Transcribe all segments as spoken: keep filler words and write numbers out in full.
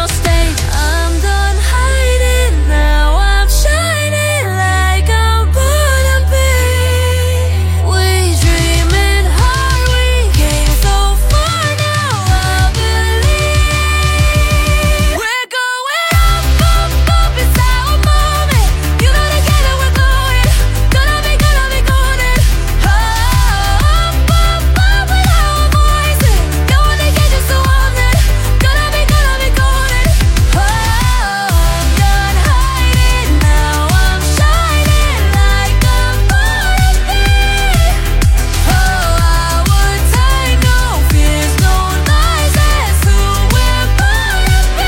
your state. I'm done hiding now, I'm shining like I'm born to be. We dreaming hard, we came so far, now I believe. We're going up, up, up, it's our moment. You know together we're going. Gonna be, gonna be golden. Up, up, up with our voices. You wanna get you so on it. Gonna be, gonna be golden. Oh, I'm done hiding now, I'm shining like I'm born to be. Oh, our time, no fears, no lies, that's who we're born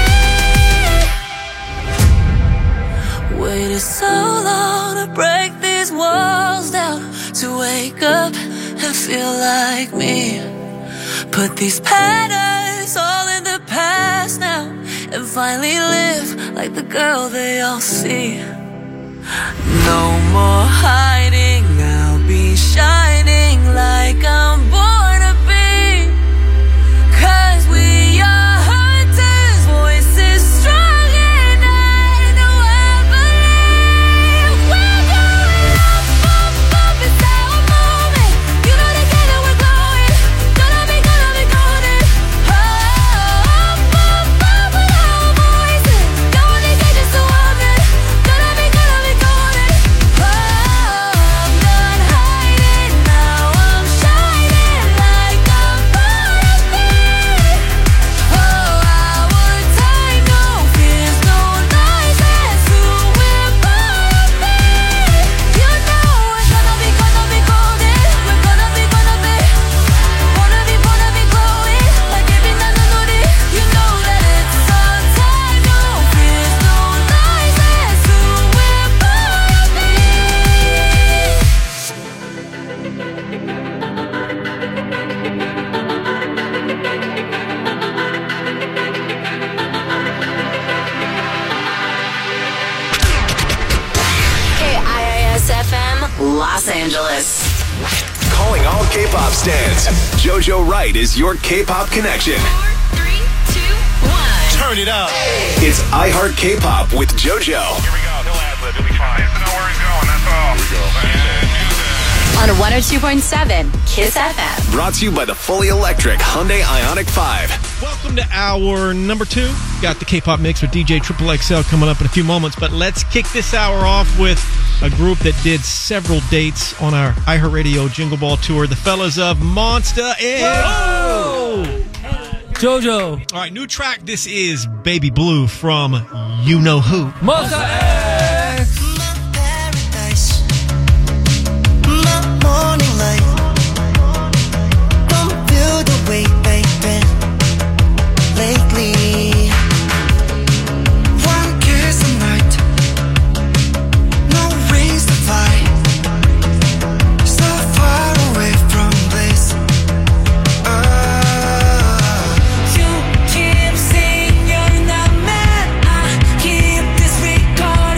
to be. Waited so long to break these walls down, to wake up and feel like me. Put these patterns all in the past now, and finally live like the girl they all see. No more hiding, I'll be shining like I'm born to be. Cause we are hunters, voices strong, and I know I believe. We're going up, up, up, it's our moment. You know together we're glowing. Gonna be, gonna be golden. Oh, up, up, up with our voices. Don't wanna get you so on it. Gonna be, gonna be golden. Oh, I'm done hiding now, I'm shining like I'm born to be. Oh, our time, no fears, no lies, that's who we're born to be. You know we're gonna be, gonna be golden. We're gonna be, gonna be, wanna be, wanna be glowing like every night I know it. You know that it's our time, no fears, no lies, that's who we're born to be. K I I S F M, Los Angeles. Calling all K-pop stans. JoJo Wright is your K-pop connection. Four, three, two, one. Turn it up. It's iHeart K-pop with JoJo. Here we go. He'll ad-lib. He'll be fine. Just know where he's going. That's all. Here we go. On one oh two point seven, Kiss F M. Brought to you by the fully electric Hyundai Ioniq five. Welcome to hour number two. Got the K-pop mix with D J Triple X L coming up in a few moments, but let's kick this hour off with a group that did several dates on our iHeartRadio Jingle Ball tour. The fellas of Monsta and JoJo. All right, new track. This is Baby Blue from You Know Who. Monsta X. My paradise, my morning light. Don't feel the way, baby. Lately, one kiss a night, no rings to fight. So far away from bliss. Oh, you keep saying you're not mad. I keep disregarding.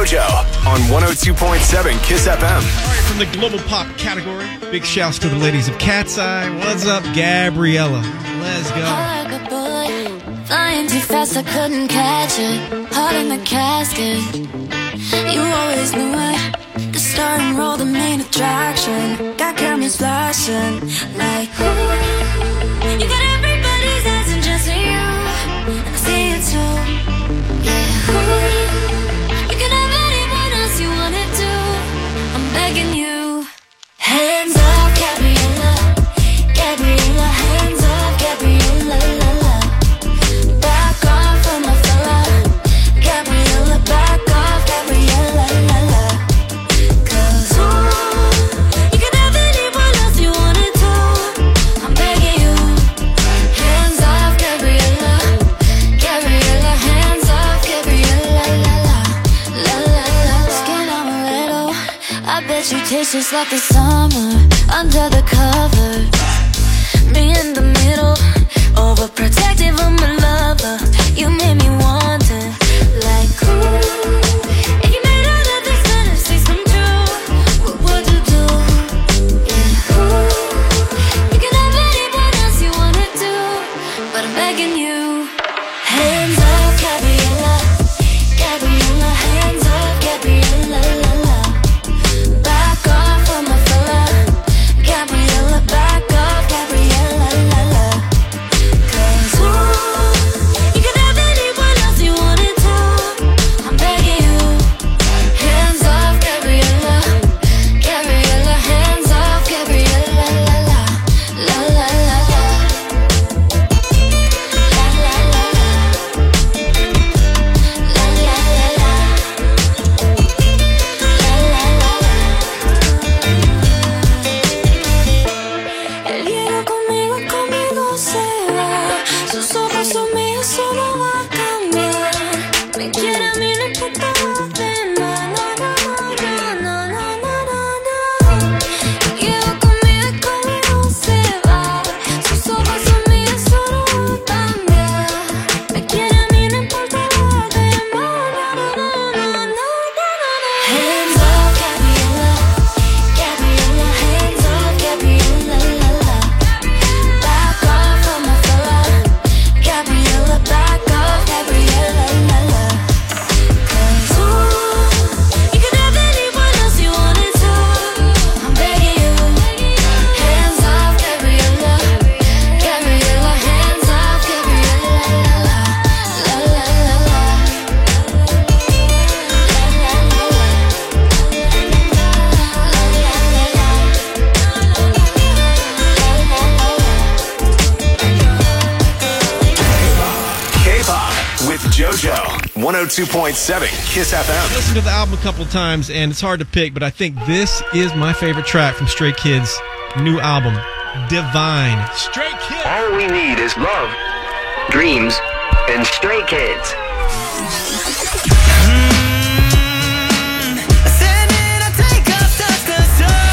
JoJo on one oh two point seven Kiss F M. All right, from the global pop category, big shouts to the ladies of Cat's Eye. What's up, Gabriella? Let's go. Like a bullet, flying too fast, I couldn't catch it. Heart in the casket, you always knew it. The star and roll, the main attraction. Got cameras flashing, like ooh. You got everybody's eyes and just you, and I see it too. Yeah, ooh. You can have anyone else you wanna do. I'm begging you. Hands up, Gabriella, Gabriella. Hands up, Gabriella, la la. Back off from my fella, Gabriella. Back off, Gabriella, la la. 'Cause ooh, you can have anyone else you wanna do. I'm begging you. Hands off, Gabriella, Gabriella. Hands off, Gabriella, la la, la la la. Skin on a little, I bet you taste just like the summer under the covers. Me in the middle, overprotective of my lover. You made me want it, like ooh. If you made all of these fantasies come true, what would you do? Yeah, ooh. You can have anyone else you wanna do, but I'm begging you. Hands up, Gabriella, Gabriella. Hands up, Gabriella, la la. Back off from my fella, Gabriella. Back off, Gabriella, la la. 'Cause ooh, you can have anyone else you wanna do. I'm begging you. Hands off, Gabriella, Gabriella. Hands off, Gabriella, la la, la la la la, la la la la, la la la la, la la la. El hielo conmigo, conmigo se va. Sus ojos son míos, solo va a cambiar. Me quiere a mí, no importa lo demás. No, no, no, no, no, no, no, no. El hielo conmigo, conmigo se va. Sus ojos son míos, solo va a cambiar. Me quiere a mí, no importa lo demás. No, no, no, no, no, no, no. Hands up, Gabriella, Gabriella. Hands up, Gabriella, la la. Back off from my fella, Gabriella. Back off, Gabriella, la la. 'Cause ooh, you can have anyone else you wanna do. I'm begging you. Hands off, Gabriella, Gabriella. Hands off, Gabriella, la la, la la la la, la la la K-pop with JoJo, one oh two point seven Kiss F M. Listened to the album a couple times, and it's hard to pick, but I think this is my favorite track from Stray Kids' new album, Divine. Stray Kids. All we need is love, dreams, and Stray Kids. Sending a takeoff touch the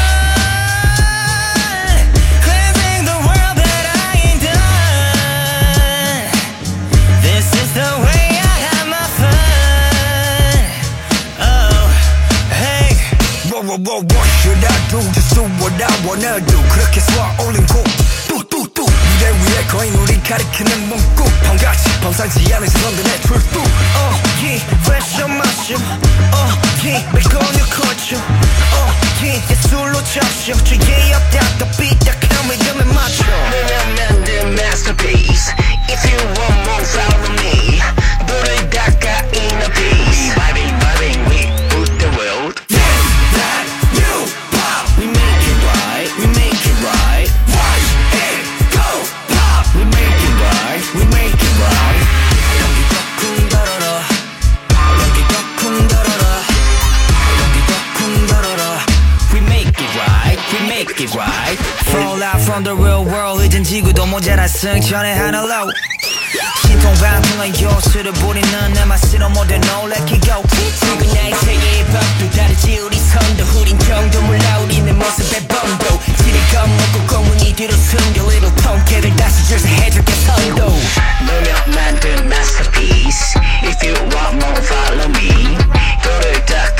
sun, cleansing the world that I ain't done. This is the way I have my fun. Oh, hey. Whoa, whoa, whoa, what should I do? Just do what I wanna do. 그렇게 쏘아 올린 곡 뚜뚜뚜 미래 위에 거인 우리 가리키는 문구 밤같이 범상치 않은 시선들 내 출두 Oh yeah, fresh on my shoe Oh yeah, make on your culture Oh yeah, 예술로 접시 주위에 없다 또 삐딱한 리듬에 맞춰 내가 만든 masterpiece. If you want more, follow me. 불을 닦아 inner peace. Vibing, vibing, we put the world. This, that, new pop We make it right, we make it right Watch it go pop We make it right, we make it right 여기가 쿵다라라 여기가 쿵다라라 여기가 쿵다라라 We make it right, we make it right Fall out from the real world 이젠 지구도 모자라 승천의 하늘로 신통방통한 요술을 부리는 내 맛으로 모든 놀래 기고 지금 나의 세계의 법도 다르지 우리 선도 흐린 정도 몰라 우리 내 모습의 범도 지레 겁먹고 공문이 뒤로 숨겨 little 통깨를 다시 절세해줄게 선도 너며 만든 masterpiece. If you want more, follow me. 불을 닦아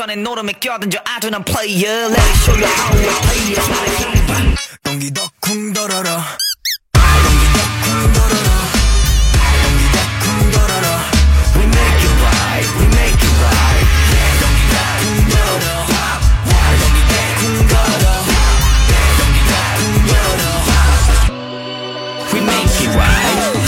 전에 노름에 껴든져 아주 난 player Let me show you how we play it 동기 덕쿵 더러러 동기 덕쿵 더러러 동기 덕쿵 더러러 We make it right, we make it right 동기 덕쿵 더러러 동기 덕쿵 더러러 동기 덕쿵 더러러 We make it right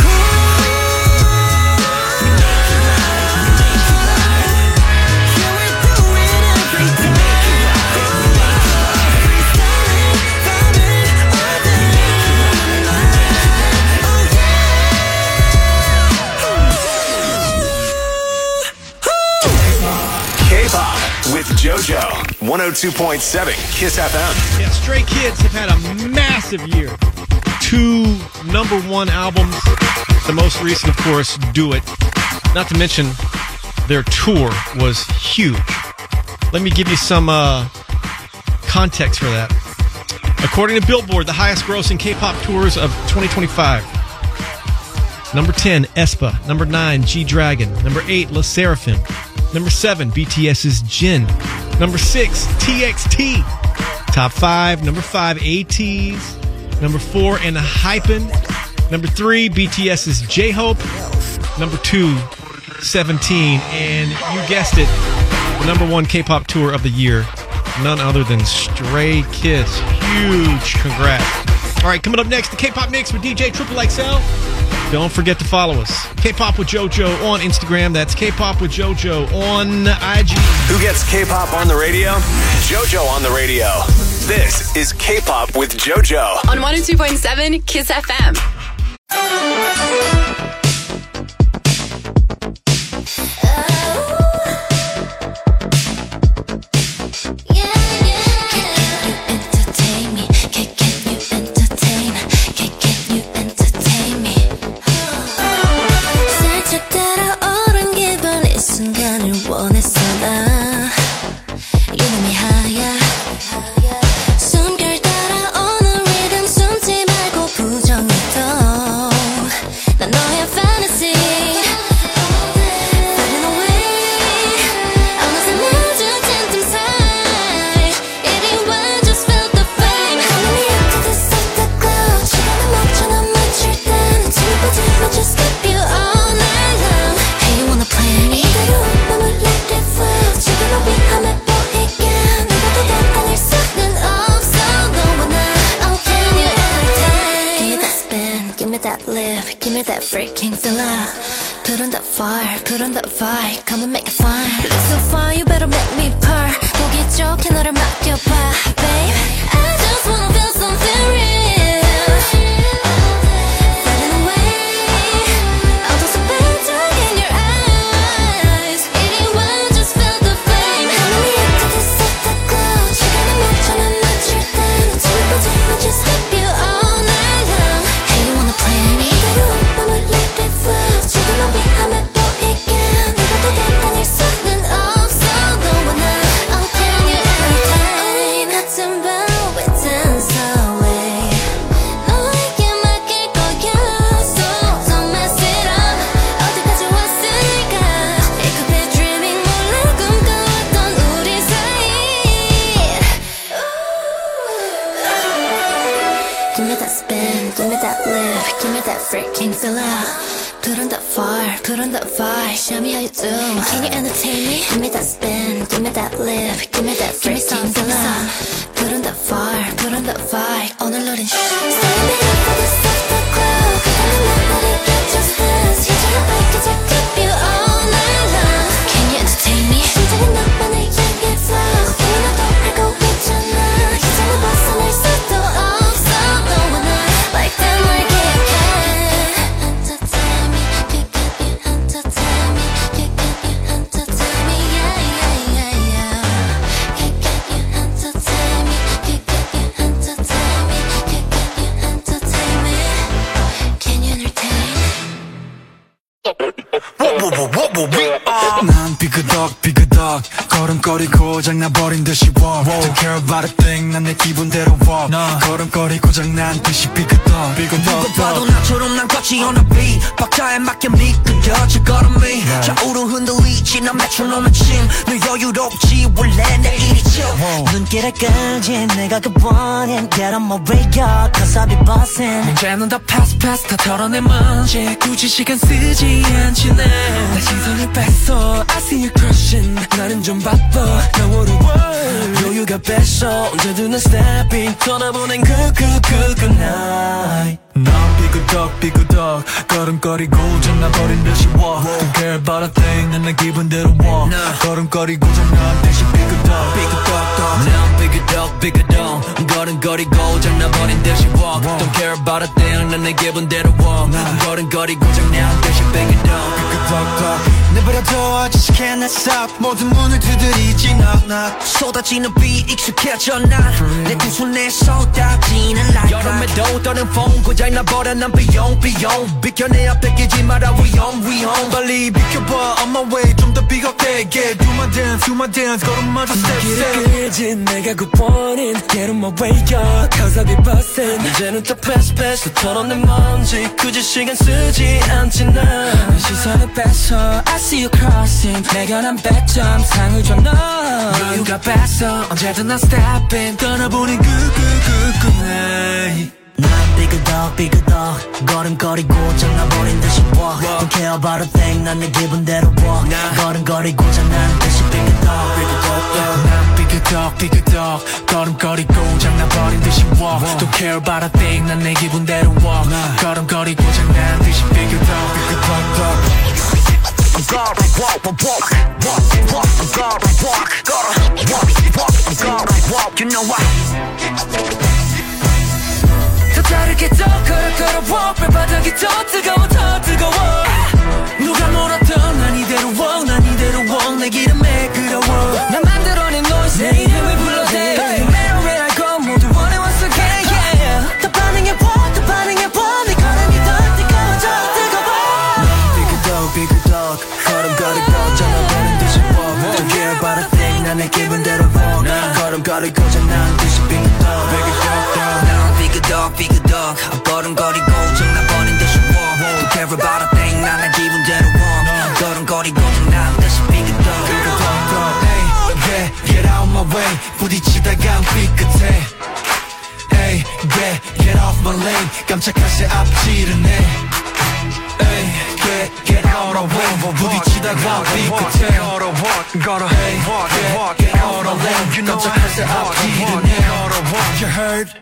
With JoJo, one oh two point seven Kiss F M. Yeah, Stray Kids have had a massive year. Two number one albums. The most recent, of course, Do It. Not to mention, their tour was huge. Let me give you some uh, context for that. According to Billboard, the highest grossing K-pop tours of twenty twenty-five. Number ten, aespa. Number nine, G-Dragon. Number eight, LE SSERAFIM. Number seven, BTS's Jin. Number six, T X T. Top five, number five, ATEEZ. Number four, ENHYPEN. Number three, BTS's J-Hope. Number two, Seventeen. And you guessed it, the number one K-pop tour of the year, none other than Stray Kids. Huge congrats. All right, coming up next, the K-pop Mix with D J Triple X L. Don't forget to follow us. K-Pop with JoJo on Instagram. That's K-Pop with JoJo on I G. Who gets K-pop on the radio? JoJo on the radio. This is K-Pop with JoJo. On one oh two point seven Kiss F M. Freaking filler, put on that fire, put on that vibe, come and make it fine. Look so fine, you better make me purr. 보기 좋게 너를 맡겨봐, babe. I just wanna feel something real. Fading away, all those better in your eyes. Anyone just feel the flame. 하늘이 예쁘게 set the glow. 시간이 멈춰만 맞출 땐 슬퍼져, I just keep you all night long. Hey, you wanna play me? Freaking filler, put on that fire, put on that vibe. Show me how you do. Can you entertain me? Give me that spin, give me that lip, give me that freaking filler. Put on that fire, put on that vibe. 오늘로는 stand it up for the stuff that glow. 그대는 나를 get just dance. 이제는 밝혀져 keep you all night long. Can you entertain me? 심장은 너만을 향해 flow. 우리 나도 알고 있잖아. 이제는 벗어날 수도 없어. 너와 나 like that like 난 비그덕 비그덕 걸음걸이 고장나버린 듯이 walk Don't care about a thing 난 내 기분대로 walk 걸음걸이 고장난 듯이 비그덕 비그덕 누가 봐도 나처럼 난 터치 on the beat 박자에 맞게 미끄러질 걸음이 좌우로 흔들리지 난 메트로놈의 침너 여유롭지 원래 내 일이죠 눈길을 끌지 내가 그 원인 Get on my radio cause I'll be bossing 문제는 다 pass pass 다 털어내 먼지 굳이 시간 쓰지 않지 내 시선을 뺐어 I see you crushing 나는 좀 바빠 너무 어려워 여유가 뺐어 언제든 난 stepping 떠나보낸 그 그 그 그 night 난 삐그덕 삐그덕 걸음거리고 장나버린 듯이 walk Don't care about a thing 난 내 기분대로 walk 걸음거리고 장난 대신 삐그덕 삐그덕 난 삐그덕 삐그덕 걸음거리고 장나버린 듯이 walk Don't care about a thing 난 내 기분대로 walk 걸음거리고 장난 대신 삐그덕 삐그덕 내버려둬 아직 can't stop 모든 문을 두드리지 knock knock 쏟아지는 비 익숙해져 난내 두 손에 쏟아지는 light 여름에도 떠는 风고장 나버려 난 비용 비용 비켜 내 앞에 끼지 마라 위험 위험 빨리 비켜봐 on my way 좀 더 비겁되게 Do my dance do my dance 걸음마저 step step 길을 끌지 내가 그 원인 Get on my way up cause I'll be bustin' 이제는 또 pass pass 또 털어낸 먼지 굳이 시간 쓰지 않지 난 시선을 뺐어 I see you crossing 내가 난 백 점 상을 줘 너 여유가 뺐어 언제든 난 stepping 떠나보낸 그 그 그 그 night 난 삐그덕 삐그덕 걸음거리고 장나버린 듯이 walk Don't care about a thing 난 내 기분대로 walk 걸음거리고 장난 듯이 삐그덕 삐그덕 난 삐그덕 삐그덕 걸음거리고 장나버린 듯이 walk Don't care about a thing 난 내 기분대로 walk 걸음거리고 장난 듯이 삐그덕 삐그덕 Gotta walk, walk, walk, walk, walk, gotta walk, gotta walk, walk, gotta walk, you know what? 더 다르게 더 걸어 걸어 walk, 발바닥이 더 뜨거워 더 뜨거워 누가 몰았던 난 이대로 walk, 난 이대로 walk, 내 기름에 끌어워 난 만들어낸 noise, 내 이름을 불러대 Everywhere I go, 모두 원해 once again, yeah 더 반응해봐, 더 반응해봐, 내 걸음이 더 뜨거워져, 뜨거워 삐그덕, 삐그덕 걸음거리고 장나버린 듯이 walk Don't care about a thing 난 내 기분대로 walk 걸음거리고 장난 듯이 삐그덕 삐그덕 난 삐그덕 삐그덕 걸음거리고 장나버린 듯이 walk Don't care about a thing 난 내 기분대로 walk 걸음거리고 장난 듯이 삐그덕 삐그덕 Hey, yeah, get out my way 부딪히다가 삐끗해 Hey, yeah, get off my lane 깜짝한 새 앞지르네 Hey, get, get out of way 부딪히다가 삐끗해 Gotta Hey, walk, yeah, walk, get out of lane You know 깜짝한 새 앞지르네 You heard?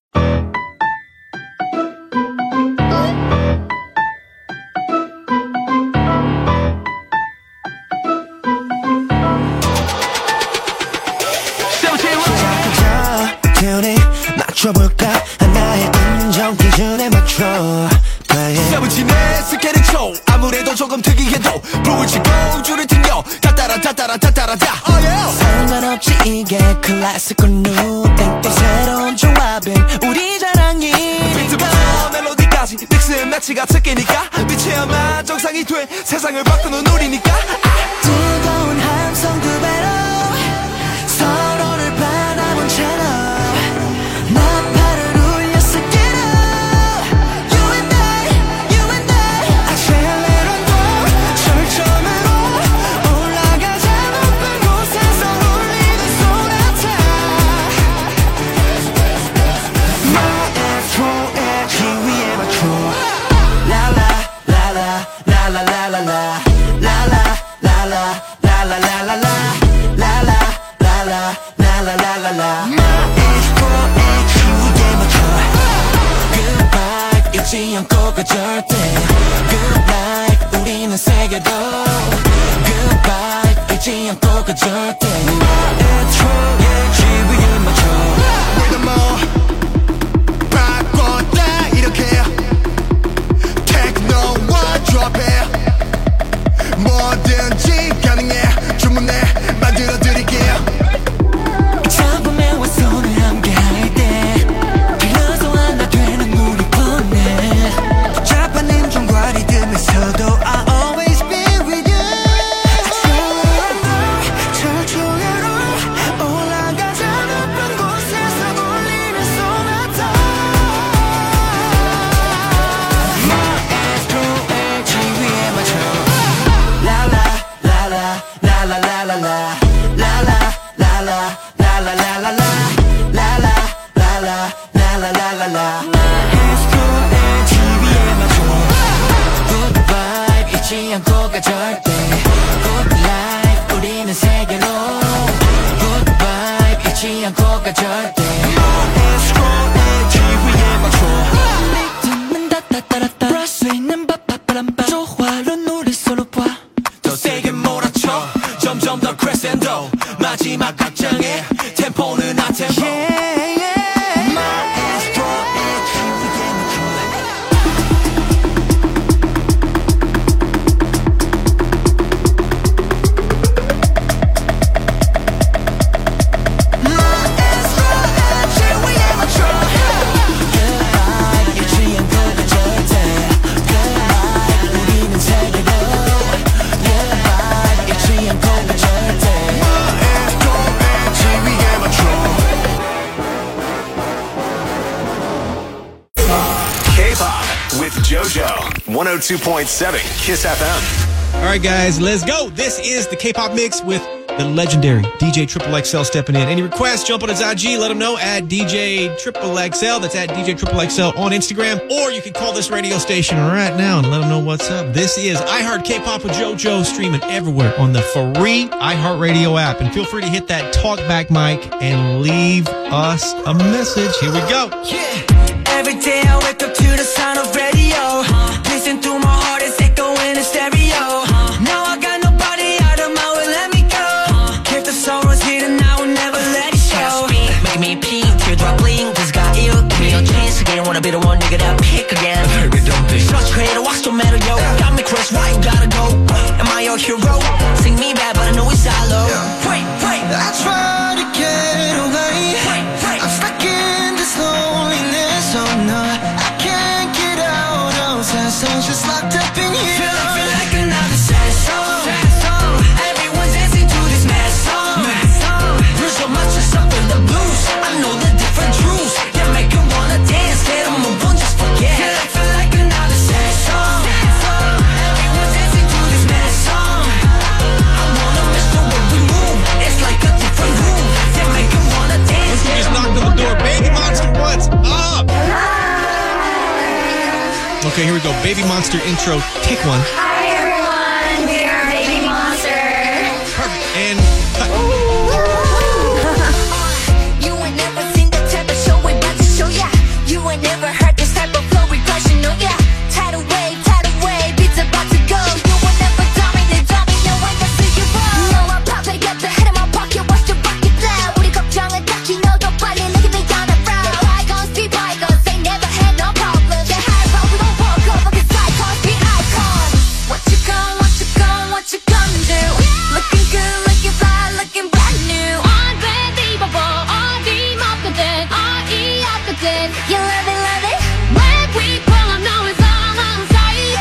맞춰볼까 하나의 인정 기준에 맞춰 세븐틴의 스케일을 쳐 아무래도 조금 특이해도 불을 치고 줄을 튕겨 따따라 따따라 따따라 다 oh yeah. 상관없지 이게 클래식과 new 땡땡 새로운 조합은 우리 자랑이니까 비트부터 멜로디까지 믹스 매치가 특기니까 빛이야만 정상이 돼 세상을 바꾸는 우리니까 뜨거운 함성 두 배로 서로를 바라본 채로 나팔을 울렸어 get up You and I, you and I Accelerate 철저으로 올라가자 높은 곳에서 울리는 소나타 마에스트로의 지위에 맞춰 라라 라라 라라 라라 라 라라 라라 라라 라라 라 라라 라라 라라 라라 라 마에스트로의 지위에 맞춰 Good vibe 잊지 않고 가 절대 Good life 우리는 세계로 Good vibe 잊지 않고 가 절대 마에스트로의 지위에 맞춰 Rhythm 바꿨다 이렇게 techno와 drop해 뭐든지 가능해 주문해 만들어드릴게요 잡음에와 손을 함께할 때 빌려서 하나 되는 우리 뻔해 복잡한 인종과 리듬에서도 I'll always be with you Accelerate 철저히 라라라라라 마에스트로의 티비에 맞춰 Good vibe 잊지 않고 가 절대 Good life 우리는 세계로 Good vibe 잊지 않고 가 절대 마에스트로의 티비에 맞춰 리듬은 따따따라따 브라스 수 있는 바바바람바 조화로 노래 서로 봐 더 세게 몰아쳐 점점 더 크레센도 마지막 악장에 템포는 아템포 yeah, yeah. JoJo, one oh two point seven Kiss F M. All right, guys, let's go. This is the K-Pop Mix with the legendary D J Triple X L stepping in. Any requests, jump on his I G, let him know at D J Triple X L. That's at D J Triple X L on Instagram. Or you can call this radio station right now and let them know what's up. This is iHeart K-Pop with JoJo, streaming everywhere on the free iHeartRadio app. And feel free to hit that talkback mic and leave us a message. Here we go. Yeah. Every day I wake up to the sound of radio. uh, Listen to my heart as echo in the stereo. uh, Now I got nobody out of my way, let me go. uh, Keep the sorrows hidden, I will never let it show. Make me pee, teardrop bling, cause got ill. Give me a chance again, wanna be the one nigga that pick again. Baby, don't be such creator, watch don't matter, yo. Got me crushed, why you gotta go? Am I your hero? Sing me bad, but I know it's hollow. Wait, wait, I try to get away. Wait, wait, I'm stuck in this loneliness. Oh no, I can't get out of that song, just locked up in here. Feel, feel like another sad song. Sad song. Everyone's dancing to this mad song. Mad song. There's so much to suffer the blues. I know the different truths. Yeah, make you wanna dance, get them move on, just forget. Feel like, feel like another sad song. Sad song. Everyone's dancing to this mad song. I wanna miss the way we move. It's like a different room. Yeah, make you wanna dance. Who just knocked on the door? Baby Monster, what's up? Okay, here we go. Baby Monster intro. Take one. Hi everyone, we are Baby Monster. Perfect. And cut. You ain't never seen that type of show we about to show ya. You ain't never heard this type of flow regression, no yeah. Tidal wave, tidal wave, beats about to go. You will never dominate, dominate when I see you roll. No, I'm popping, got the head in my pocket, watch the bucket fly. 우리 걱정은 딱히 너도 빨리 look at me on the front. Bygones be bygones, they never had no problems. They high roll, we gon' walk over, cause icons be icons. What you gon', what you gon', what you gon' do? Looking good, looking fly, looking brand new. Unbelievable, 어디 먹거든, 어이 없거든. You love it, love it. When we pull up, know it's all on sight.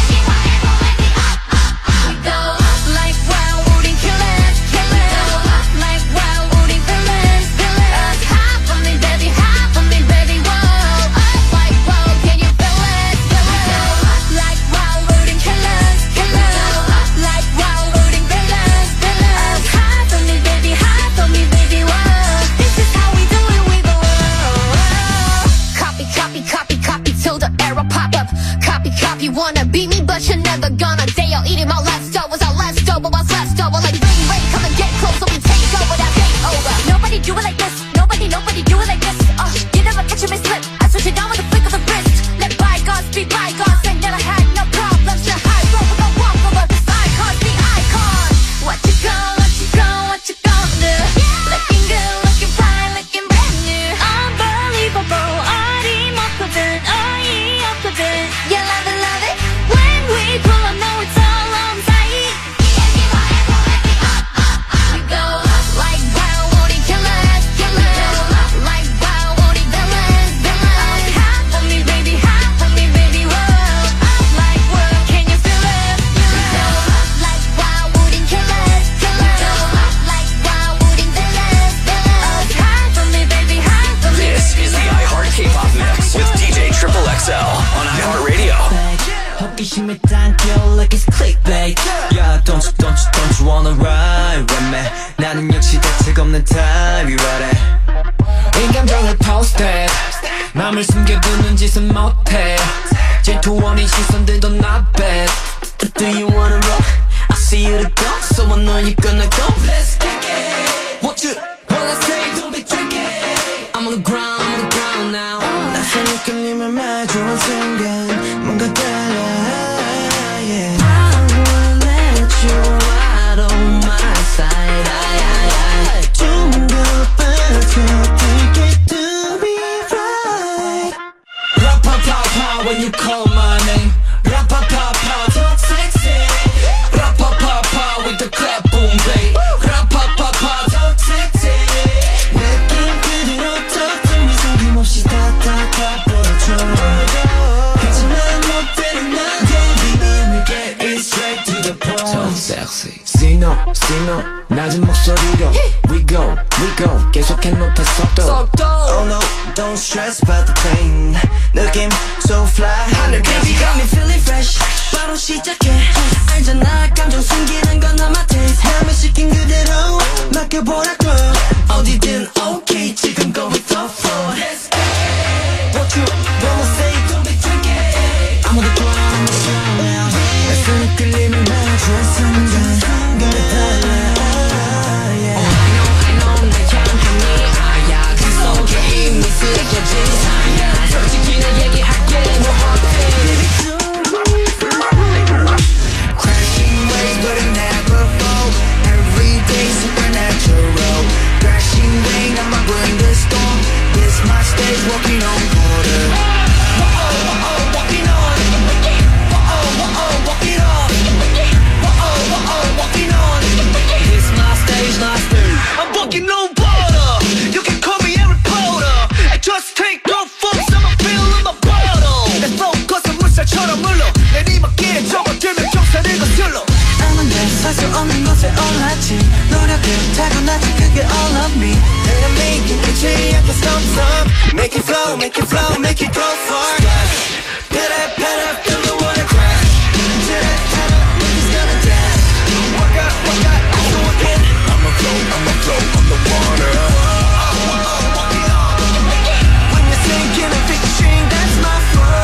We go up like wow, 우린 killers, killers. We go up like wow, 우린 villains, villains. Hop on me, baby, hop on me, baby, whoa. Up like wow, can you feel it, feel it? We go up like wow, 우린 killers, killers. We go up like wow, 우린 villains, villains. Hop on me, baby, hop on me, baby, whoa. This is how we do it, we go whoa. Copy, copy, copy, copy till the era pop up. Copy, copy, wanna be me, but you're never gonna dare. Eating my last dough was our last dough, but what's left over? Like ring, ring, come and get close, so we take over that game over. Nobody do it like this, nobody, nobody do it like this. Uh, you never catch me slip, I switch it down with a flick of the wrist. Let bygones be bygones, ain't never had no problems. The high road, we gon' walk over this icons be icons. What you gon', what you gon', what you gon' do? Looking good, looking fine, looking brand new. Unbelievable, 어디 먹거든, 어이 없거든. You love it, love it. When we pull up, know it's all on sight. We go up like wow, 우린 killers, killers. We go up like wow, 우린 villains, villains. Hop on me, baby, hop on me, baby, whoa. Up like whoa, can you feel it? We go up like wow, 우린 killers, killers. We go up like wow, 우린 villains, villains. Hop on me, baby, hop on me. This is the iHeart K-Pop Mix with D J Triple X L on iHeartRadio. 호기심에 당겨 like it's clickbait. Yeah, don't you, don't you, don't you wanna ride with me? 나는 역시 대책 없는 타입이라래. 이 감정을 post it. 맘을 숨겨두는 짓은 못해 질투원인 시선들도 not bad. But do you wanna roll? I see you to go, so I know you're gonna go. Let's kick it. What you wanna say? Don't be tricky. I'm on the ground, I'm on the ground now. 낯선 느낌을 마주한 순간 뭔가 달라. Yeah. I wanna let you out on my side. I, I, I. 좀 더 빠져들게 to be right. Ra-pa-pa-pa when you call my name. Ra-pa-pa-pa talk sexy. Ra-pa-pa-pa with the clap boom babe. Ra-pa-pa-pa talk sexy. 느낌 그대로 턱tum이 소김없이 다다다 뻗어줘. 하지만 못되는 난 baby get it straight to the point. Talk sexy. See no, see no 낮은 목소리로 We go, we go 계속해 높여 속도 속도. Oh no, don't stress about the pain 느낌 so fly 하늘 Baby got me feeling fresh 바로 시작해 알잖아 감정 숨기는 건 not my taste 맘을 시킨 그대로 맡겨보라고 어디든 okay 지금 go with the flow Let's go What you wanna say don't be tricky I'm on the ground, I'm on the ground now 낯선 이끌림을 마주한 순간 그래 달라 I know, I know 내 향함이 아야 그 속에 이미 쓰여진 사야 솔직히 나 얘기할게 너 어때 Crashing waves but it never fall Every day supernatural Crashing rain I'ma bring the storm This my stage walking on water Whoa, whoa, walking on Whoa, whoa, walking on Whoa, whoa, walking on This my stage, my stage I'm walking on water You can call me Harry Potter I just take off from I'm filling my bottle 내 flow 거서 물살처럼 흘러 내리막길에 접어들면 정사를 거슬러 아무 날 살수 없는 것에 올랐지 노력을 타고났지 그게 all of me 내가 making 끝이 I can't stop stop Make it flow, make it flow, make it go far Better, better, feel the water crash Better, better, niggas gonna dance Walk out, walk out, I go again I'ma flow, I'ma flow on the water When you're sinking and fishing, that's my flow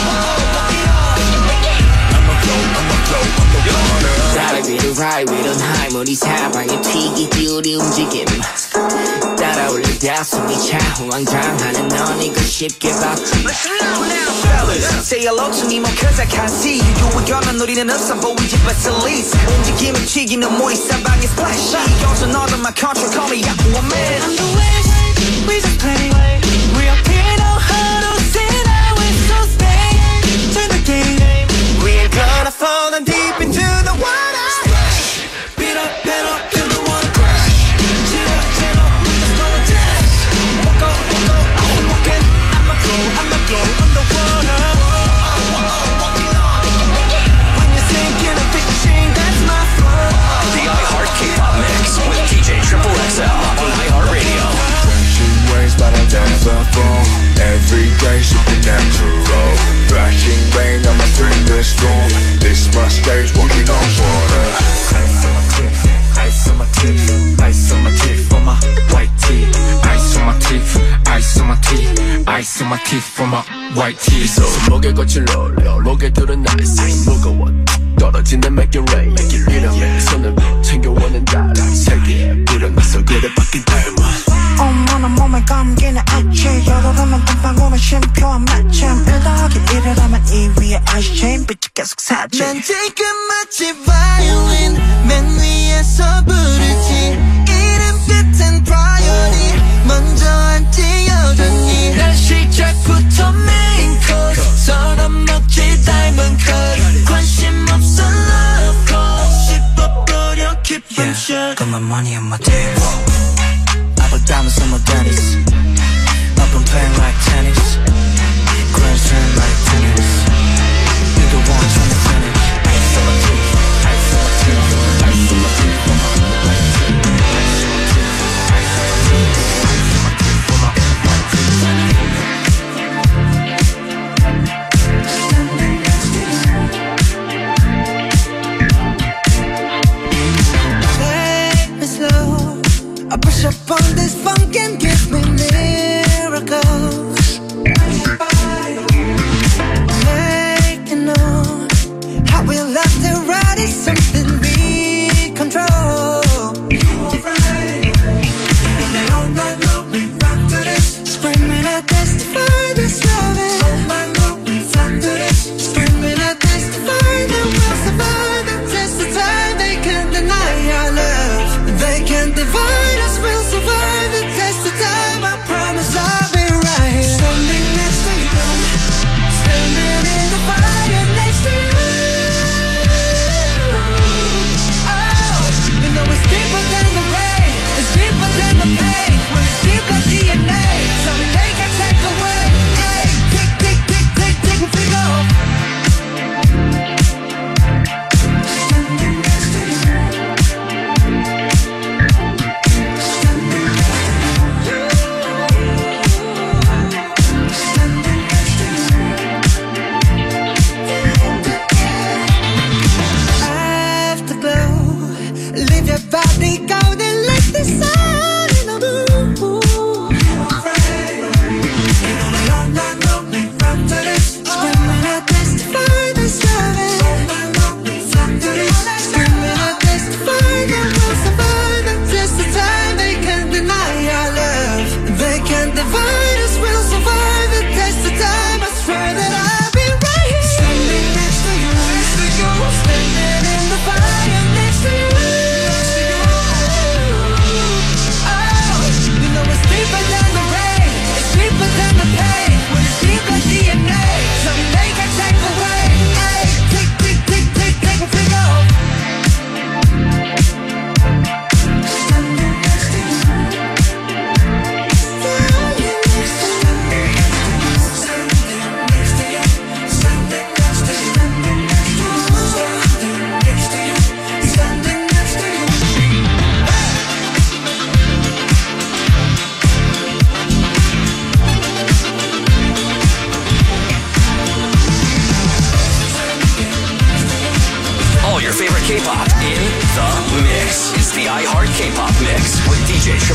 I'ma flow, I'ma flow on the water Ride with a ride with a high 머리 사방에 튀기기 우리 움직임 따라올려 다솜이 좌우왕좌왕하는 넌 이거 쉽게 받지 Fellas, say hello to me more cause I can't see you 유의견한 우리는 없어 보이지 but it's least 움직임을 튀기는 물이 사방에 splash 여기서 너는 my control call me Aquaman I'm the waves, we just play We up here know how to see now it's so stay to the game We ain't gonna fall down deep into the water Splash, beat up, beat up, feel the water crash Chill up, chill up, we just gonna dance Walk up, walk up, I'm walking I'ma go, I'ma go on the water When you're sinking and fishing, that's my flow The iHeart K-pop Mix with D J Triple X L on iHeartRadio. Crashing waves but I never fall Every day supernatural Crashing rain I'ma bring the storm This my stage walking on water Ice on my teeth, ice on my teeth for my white tee Ice on my teeth, ice on my teeth Ice on my teeth for my white tee So 목에 거친 롤 목에 들은 ice 무거워 떨어지는 make it rain 이런 손을 챙겨오는 달 세계 불어나서 그래 바뀐 diamond 어머나 몸에 감기는 액체 열어두면 땀방울은 쉼표한 마침 일 더하기 일을 하면 이 위에 ice chain 빛이 계속 사지 난 지금 마치 바이올린 맨 위에서 부르지 이름 끝엔 priority 먼저 앉지 여전히 난 시작부터 main course 서럽 먹지 diamond cut 관심 없어 love call 씹어버려 깊은 shot Got my money on my table I put diamonds on my daddies I've been playing like tennis Grand slam like tennis You're the one trying to finish Ice on my teeth, ice on my teeth Ice on my teeth, ice on my teeth Take me slow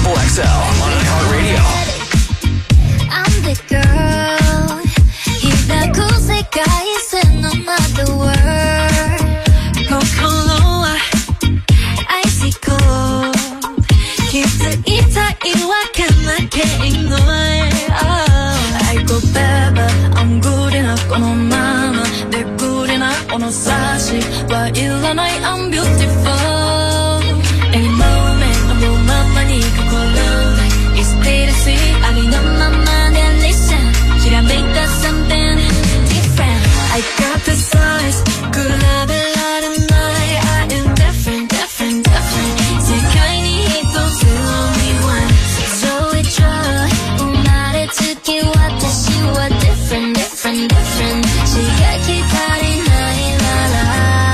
Triple X L on iHeartRadio. I'm the girl. 이라고 색깔이 in another world. Coca-Cola, icy cold. 기분이 다 이와카마게 이노에. I go baby, I'm good enough. Oh no mama, they're good enough. Oh no sashi, but 일어나이 I'm beautiful. Any moment, no woman만이 그걸로. It's bittersweet, 아니 너만만의 listen. Should I make that something different? I got the size, good love it out of night. I am different, different, different. 세상이 또 only one. So it's true. 나를 듣기 와타시와 different, different, different. 시각이 다른 나의 나라.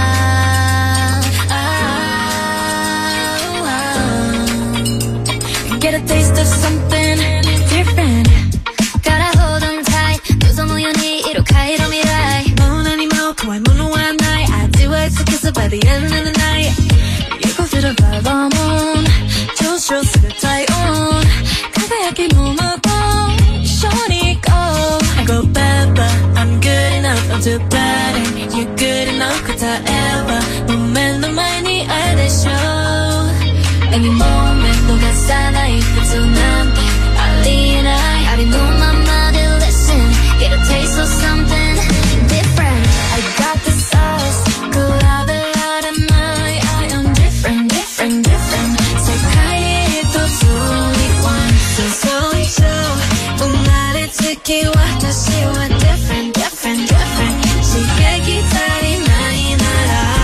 Get a taste of something different. Gotta hold on tight. 누서 우연히 이렇게 이러미라이. 넌 아니면 그와 무노한 나이. I do it to kiss it by the end of the night. You go through the vibe I'm on. 조쇼 쓰를 tie on. 가볍게 몸을 봐. Shorty go. I go bad but I'm good enough. I'm too bad and you're good enough. 그다 ever. 몸엔 너만이 알대쇼. Any moment 너가 사나이 부투난 알리나 I already know my mother listen Get a taste of something different I got the sauce good love it out of my I am different different different 색깔이 또 only one So so it's so 나를 듣기 와타시와 different different different 시각이 다른 나의 나라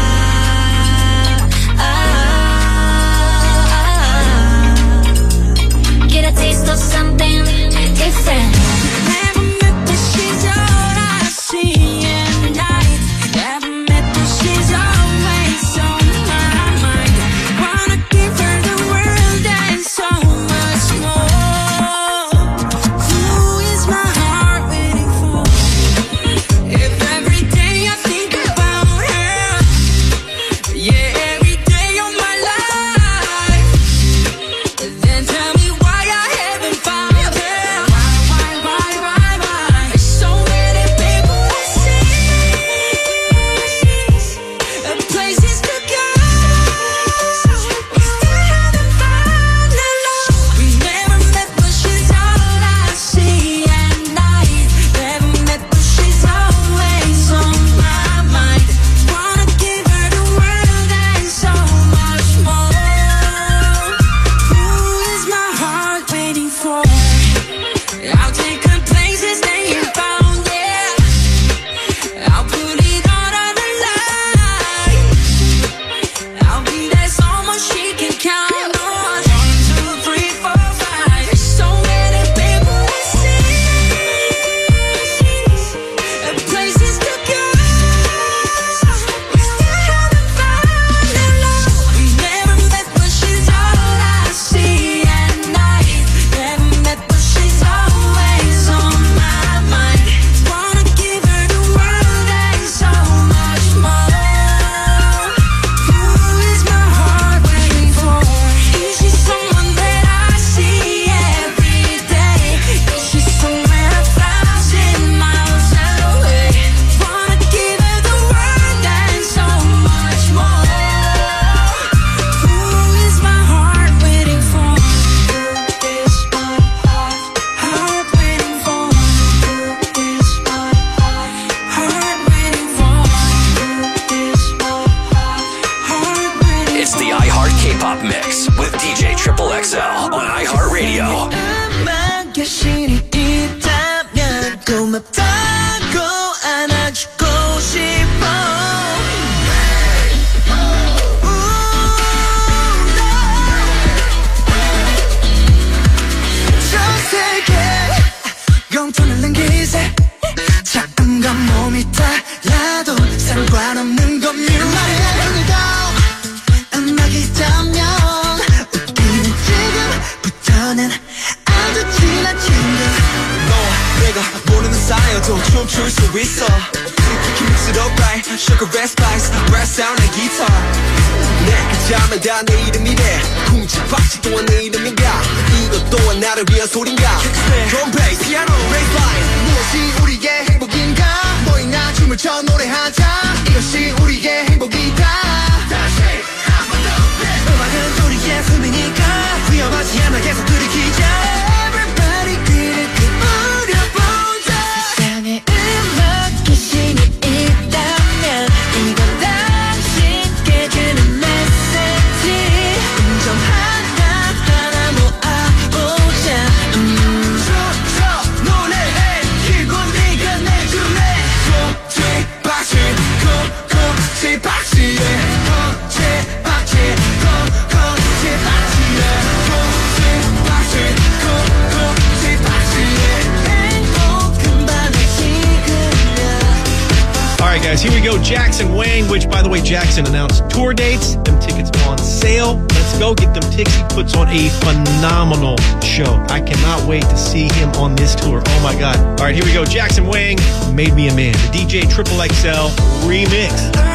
Get a taste of something different. Never met the she's all I see at night. Never met the she's always on my mind. Wanna give her the world and so much more. Who is my heart waiting for? If every day I think about her, yeah, every day of my life, then tell me why I haven't found her. Why, why, why, why? There's so many people to see, places to go. We still haven't found the love. We never met, but she's all I see at night. Never met, but she's always on my mind. Wanna give her the world and so much more. Who is my heart waiting for? I'll take her places they ain't found, yeah. I'll put it all on the line. I'll be there so much she can count on. One, two, three, four, five. There's so many people to see, places to go. We still haven't found the love. We never met, but she's all I see at night. Never met, but she's always on my mind. Wanna give her the world and so much more. Who is my heart waiting for? Is she someone that I see every day? Is she somewhere a thousand miles away? Wanna give her the world and so much more. Who is my heart waiting for? Who is my heart, heart waiting for? Who is my heart waiting for? Who is my heart waiting It's the iHeart K-pop Mix with D J Triple X L on iHeartRadio. 음악 여신이 있다면 고맙다고 안아주고 싶어 저 세계 영혼을 남기세 작품과 몸이 달라도 상관없는 건 뮤직이도 음악이 있다면 우리는 지금부터는 아주 친한 친구 너와 내가 모르는 사이여도 춤출 수 있어 Keep it up right Sugar red spice Brass sound and guitar 내그 잠에다 내 이름이래 궁지 박씨 또한 내 이름인가 이것 또한 나를 위한 소린가 Drum bass, piano, bassline 무엇이 우리의 행복인가 너희나 춤을 춰 노래하자 이것이 우리의 행복이다 다시 한 번 더 음악은 우리의 숨이니까 위험하지 않아 계속 들이키자 Everybody 그렇게 부려보자 세상에 음악 귀신이 있다면 이건 당신께 주는 메시지 음정 하나하나 모아보자 음. 저 노래해 기분 네가 내주네 콕 박씨 콕콕 칠박씨에 콕 칠박씨 콕콕 칠박씨에 콕 칠박씨 콕콕 칠박씨에 행복한 밤의 지금이야. All right, guys, here we go. Jackson Wang, which, by the way, Jackson announced tour dates. Them tickets on sale. Let's go get them tickets. He puts on a phenomenal show. I cannot wait to see him on this tour. Oh, my God. All right, here we go. Jackson Wang, Made Me a Man. The D J Triple X L remix.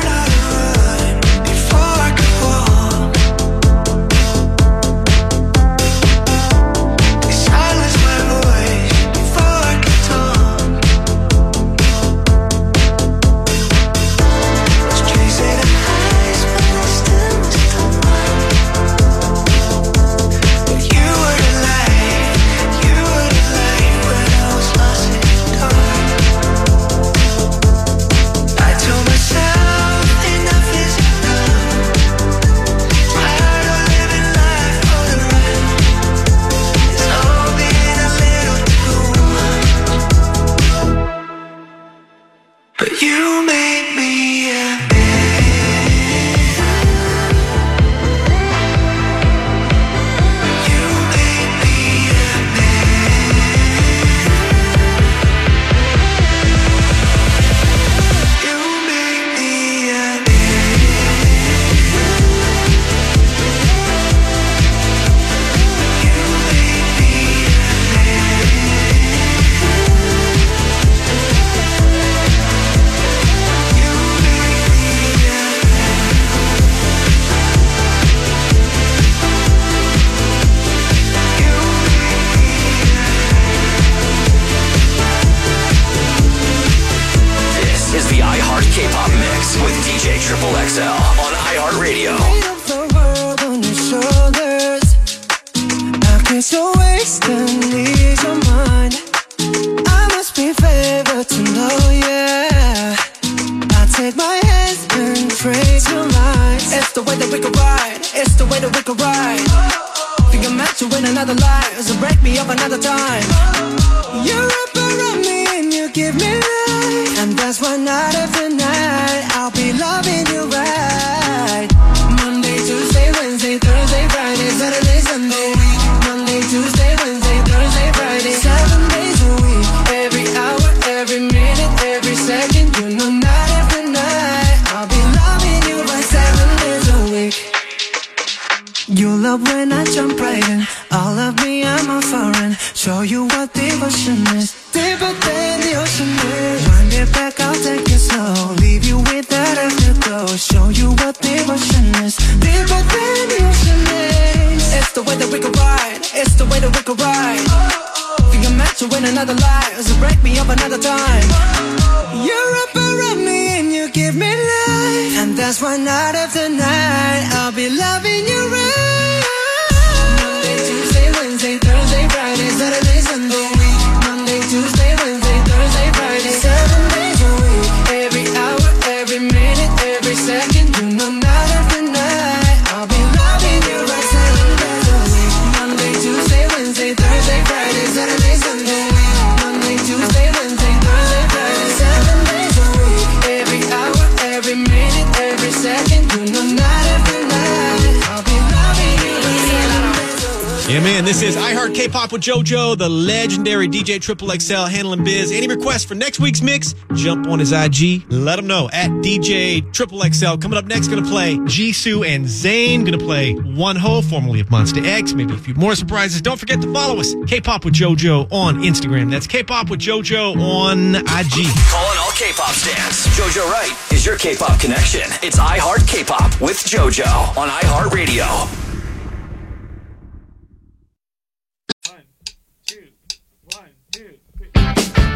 K-Pop with JoJo, the legendary D J Triple X L handling biz. Any requests for next week's mix? Jump on his I G. Let him know at D J Triple X L. Coming up next, going to play Jisoo and Zayn. Going to play One Ho, formerly of Monster X. Maybe a few more surprises. Don't forget to follow us. K-Pop with JoJo on Instagram. That's K-Pop with JoJo on I G. Calling all K-Pop stans. JoJo Wright is your K-Pop connection. It's iHeart K-Pop with JoJo on iHeartRadio.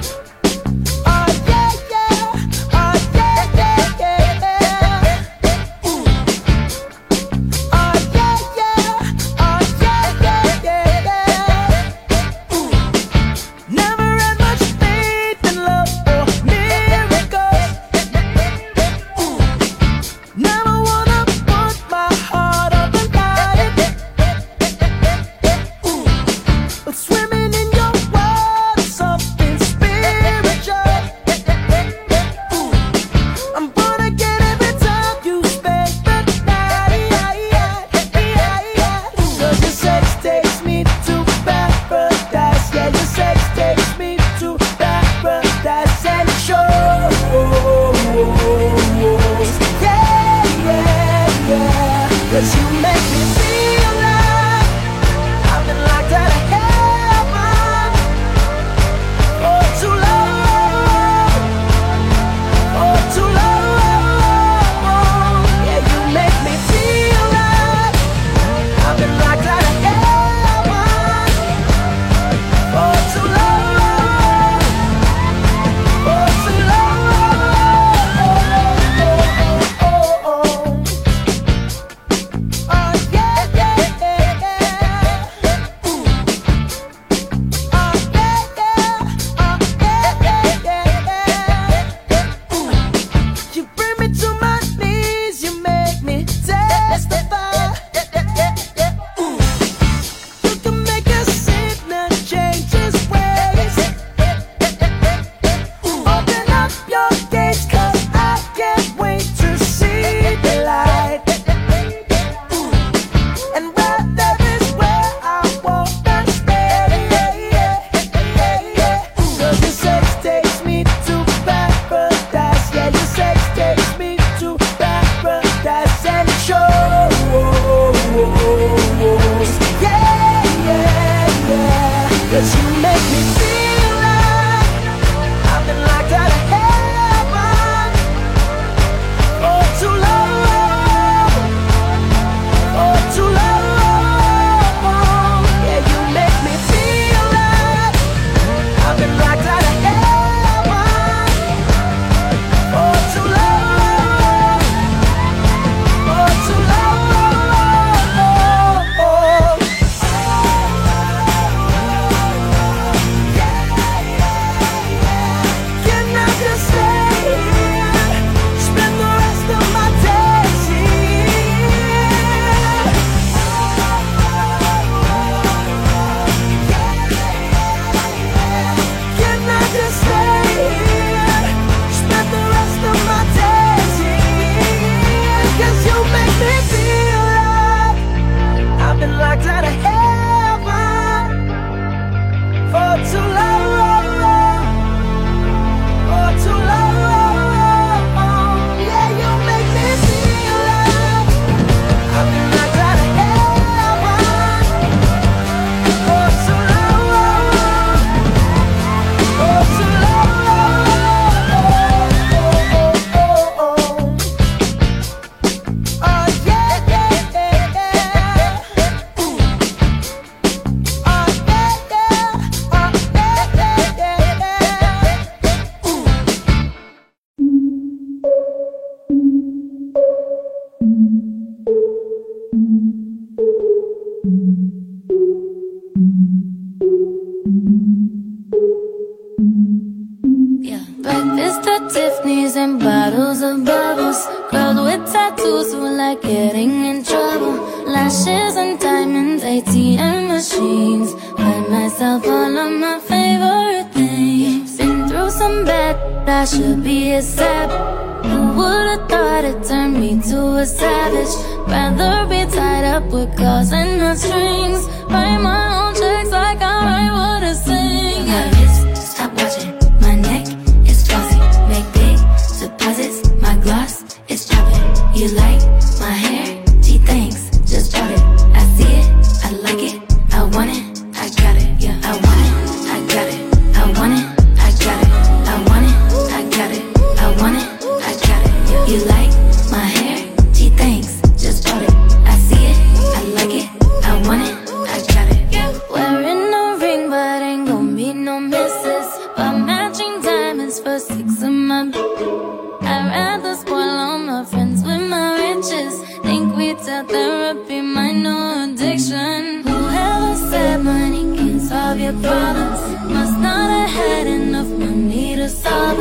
and bottles of bubbles. Girls with tattoos who like getting in trouble. Lashes and diamonds, A T M machines. Buy myself all of my favorite things. Been through some bad, I should be a sap. Who would've thought it turned me to a savage? Rather be tied up with calls and not strings. Write my own checks like I write what I sing. My wrist, stop watching. My neck is glossy. Make big deposits. My gloss is chopping. You like my hair? Gee, thanks. Just bought it. I see it. I like it. I want it. I got it. Yeah, I want it. I got it. I want it. I got it. I want it. I got it. I want it. I got it. Yeah. You like my hair? Gee, thanks. Just bought it. I see it. I like it. I want it. I got it. Yeah. Wearing no ring, but ain't gon' be no man.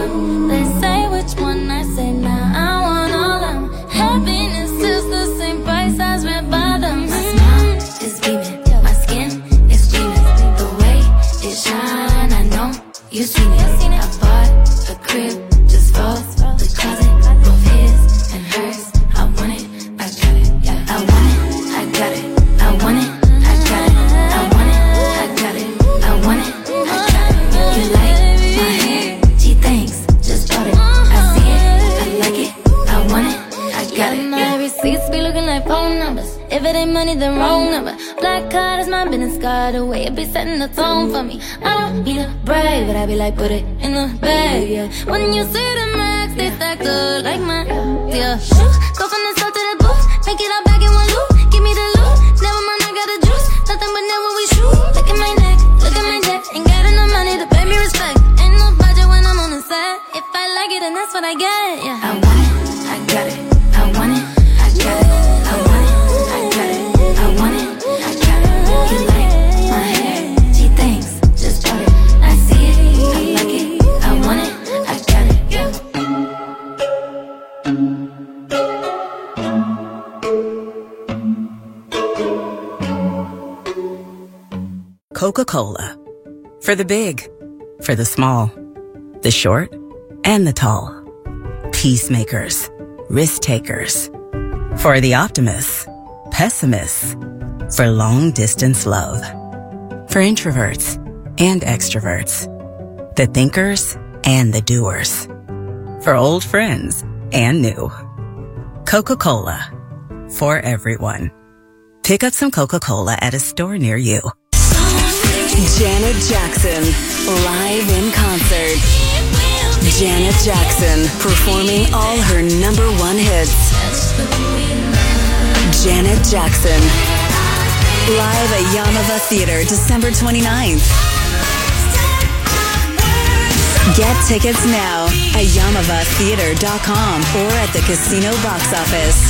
them. They say which one, I say nah, I want all them. Happiness is the same price as red bottoms. My smile is beaming, my skin is gleaming. The way it shine, I know you've seen it. I bought a crib just for the closet, both his and hers. I want it, I got it, yeah. I want it, I got it, I want it, I got it, I want it, I got it, I want it, I got it. You like my hair? Gee, thanks, just bought it. I see it, I like it, I want it, I got it. My receipts be looking like phone numbers. If it ain't money, then wrong number. Black card is my business card, the way it be setting the tone for me. I don't need a brag, but I be like, put it in the bag, yeah. When you see the max, they stacked up like mine, yeah. Go from the south to the booth, make it all back in one loop. Give me the loot, never mind, I got the juice. Nothing but never we shoot. Look at my neck, look at my neck. Ain't got enough money to pay me respect. Ain't no budget when I'm on the set. If I like it, then that's what I get, yeah. I want it, I got it, I want it, I got it, I want it, I got it, I want it, I got it. You like my hair? Gee, thanks, just bought it. I see it, I like it, I want it, I got it, yeah. Coca-Cola. For the big, for the small, the short, and the tall. Peacemakers, risk takers. For the optimists, pessimists. For long distance love. For introverts and extroverts. The thinkers and the doers. For old friends and new. Coca-Cola. For everyone. Pick up some Coca-Cola at a store near you. Janet Jackson, live in concert. Janet Jackson, performing all her number one hits. Janet Jackson, live at Yamava Theater, December twenty-ninth. Get tickets now at yamava theater dot com or at the casino box office.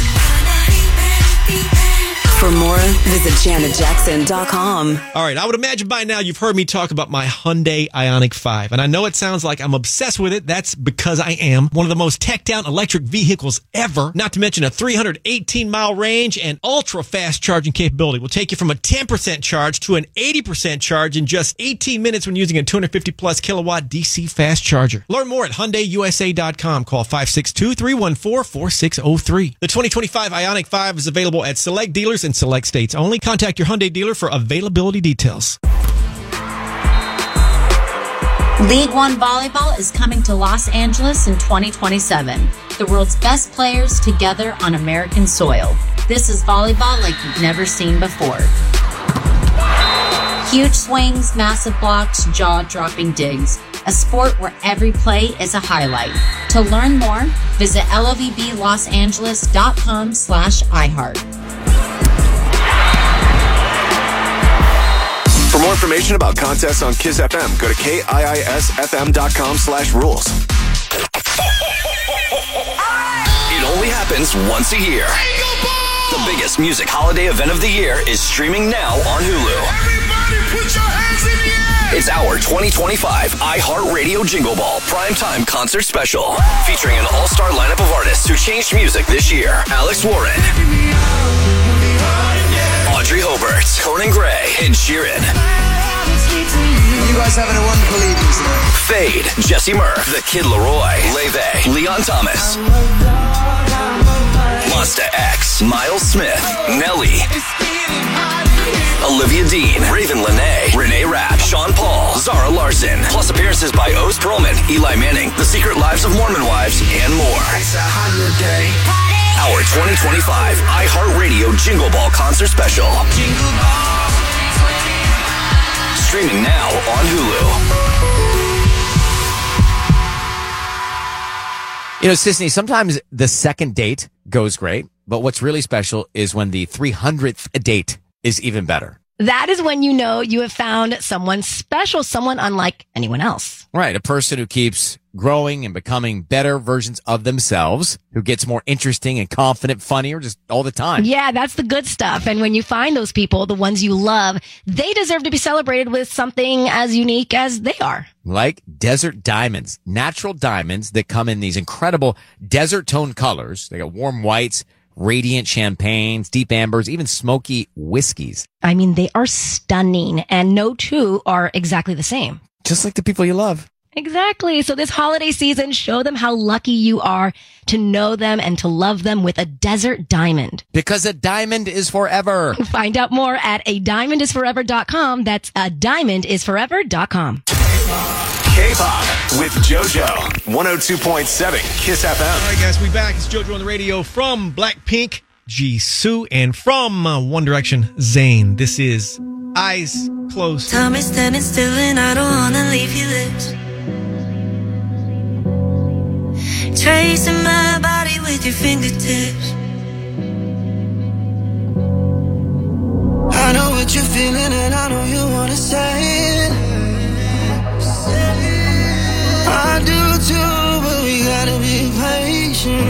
For more, visit janet jackson dot com. All right, I would imagine by now you've heard me talk about my Hyundai Ioniq five. And I know it sounds like I'm obsessed with it. That's because I am. One of the most tech-down electric vehicles ever. Not to mention a three hundred eighteen mile range and ultra-fast charging capability. Will take you from a ten percent charge to an eighty percent charge in just eighteen minutes when using a two hundred fifty plus kilowatt D C fast charger. Learn more at hyundai u s a dot com. Call five six two, three one four, four six zero three. The twenty twenty-five Ioniq five is available at select dealers in select states only. Contact your Hyundai dealer for availability details. League One Volleyball is coming to Los Angeles in twenty twenty-seven. The world's best players together on American soil. This is volleyball like you've never seen before. Huge swings, massive blocks, jaw-dropping digs. A sport where every play is a highlight. To learn more, visit L O V B Los Angeles dot com slash iHeart. For more information about contests on Kiss F M, go to K I I S F M dot com slash rules. It only happens once a year. The biggest music holiday event of the year is streaming now on Hulu. Everybody put your hands in the air! It's our twenty twenty-five iHeartRadio Jingle Ball Primetime Concert Special, featuring an all-star lineup of artists who changed music this year. Alex Warren, Audrey Hobart, Conan Gray, and Sheeran. You guys having a wonderful evening tonight. Fade, Jesse Murph, The Kid Laroi, Leve, Leon Thomas, Monsta X, Miles Smith, Nelly, Olivia Dean, Raven Lenae, Renee Rapp, Sean Paul, Zara Larson, plus appearances by Oz Perlman, Eli Manning, The Secret Lives of Mormon Wives, and more. It's a holiday. Our twenty twenty-five iHeartRadio Jingle Ball Concert Special. Jingle Ball. Streaming now on Hulu. You know, Sisney, sometimes the second date goes great, but what's really special is when the three hundredth date is even better. That is when you know you have found someone special, someone unlike anyone else. Right. A person who keeps growing and becoming better versions of themselves, who gets more interesting and confident, funnier just all the time. Yeah, that's the good stuff. And when you find those people, the ones you love, they deserve to be celebrated with something as unique as they are. Like desert diamonds, natural diamonds that come in these incredible desert tone colors. They got warm whites, radiant champagnes, deep ambers, even smoky whiskeys. I mean, they are stunning, and no two are exactly the same. Just like the people you love. Exactly. So this holiday season, show them how lucky you are to know them and to love them with a desert diamond. Because a diamond is forever. Find out more at a diamond is forever dot com. That's a diamond is forever dot com. K-pop with JoJo. one oh two point seven Kiss F M. All right, guys, we back. It's JoJo on the radio from Blackpink, Jisoo, and from uh, One Direction, Zayn. This is Eyes Closed. Time is standing still and I don't wanna leave your lips. Tracing my body with your fingertips. I know what you're feeling and I know you wanna say it. I do too, but we gotta be patient.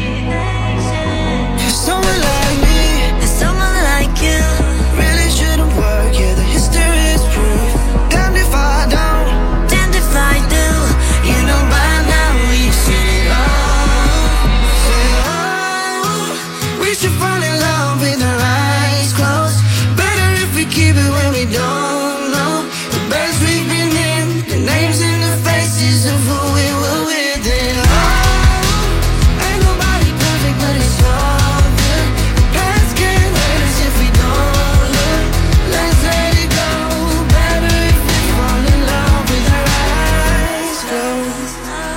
Cause someone like me and someone like you really shouldn't work, yeah, the history is proof. Damned if I don't, damned if I do. You know by now we've seen it all. Say, oh, we should fall in love with our eyes closed. Better if we keep it when we don't know the best we've been in, the names and the faces of who we were with. And oh, ain't nobody perfect, but it's all good. The past can't hurt us if we don't look. Let's let it go. Better if we fall in love with our eyes closed.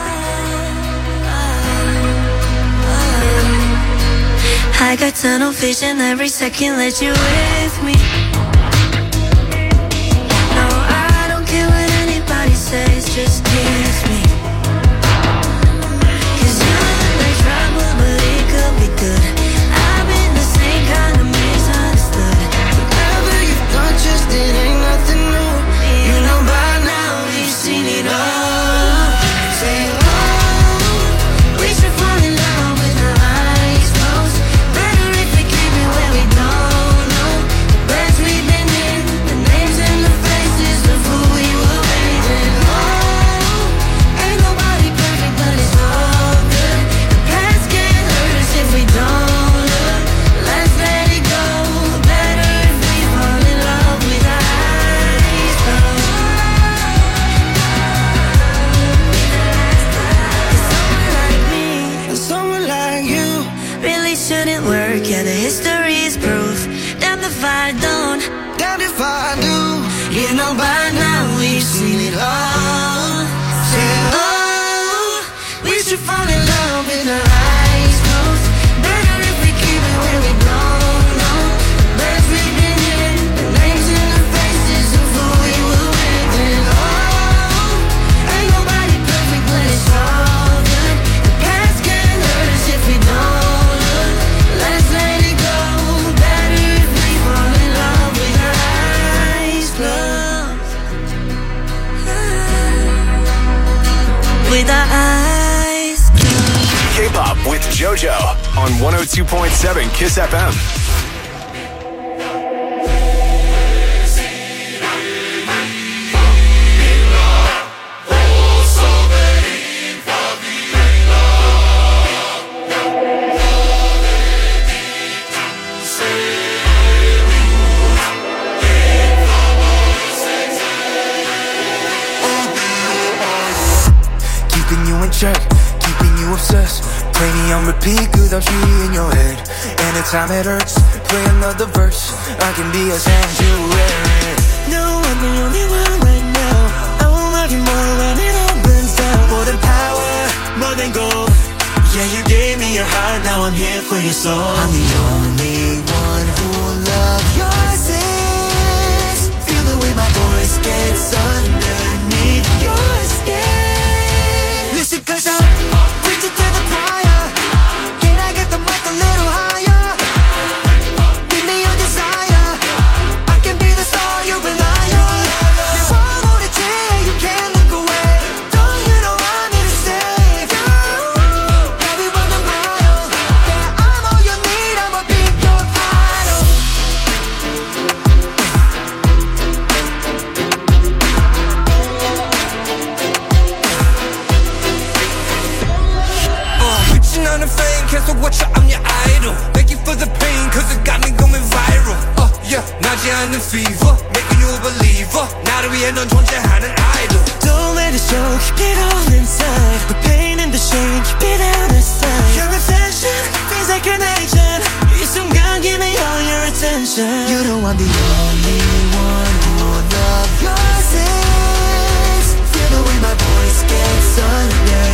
I got tunnel vision every second, let you with me. No, I don't care what anybody says, just kiss me. Cause you look like trouble, but it could be good. I've been the same kind of misunderstood. Whatever you thought, just it ain't nothing new. You know by now we've seen it all. Say, oh, we should fall in love with our eyes closed. Better if we keep it where we don't know the best we've been in, the names and the faces of who we were with. And oh, ain't nobody perfect, but it's all good. The past can't hurt us if we don't look. Let's let it go. Better if we fall in love with our eyes closed. Someone like me and someone like you really shouldn't work, yeah, the history is proof. Damned if I don't, damned if I do. you know by now we've seen it all. Say, oh, we should fall in love with our eyes closed. Better if we keep it where we don't know the best we've been in, the names and the faces of who we were with. And oh, ain't nobody perfect, but it's all good. The past can't hurt us if we don't look. Let's let it go. Better if we fall in love with our eyes closed. With our eyes closed. K-pop with JoJo on one oh two point seven Kiss F M. Keeping you in check, keeping you obsessed. Play me on repeat, cause I'm in your head. Anytime it hurts, play another verse. I can be a sanctuary. No, I'm the only one right now. I will love you more when it all burns down. More than power, more than gold. Yeah, you gave me your heart, now I'm here for your soul. I'm the only one who will love your sins. Feel the way my voice gets underneath your skin. Listen, cause I'm preaching to the choir. Can I get the mic a little higher? Give me your desire. I can be the star you rely on. Swallow the tear, you can't look away. Don't you know I'm here to 않은 fame 계속 watch out I'm your idol Thank you for the pain cause it got me going viral uh, yeah. 나지 않는 fever Making you a believer 나를 위해 넌 존재하는 idol Don't let it show, keep it all inside The pain and the shame, keep it out of sight Your affection feels like an addiction 이 순간 give me all your attention You know I'm the only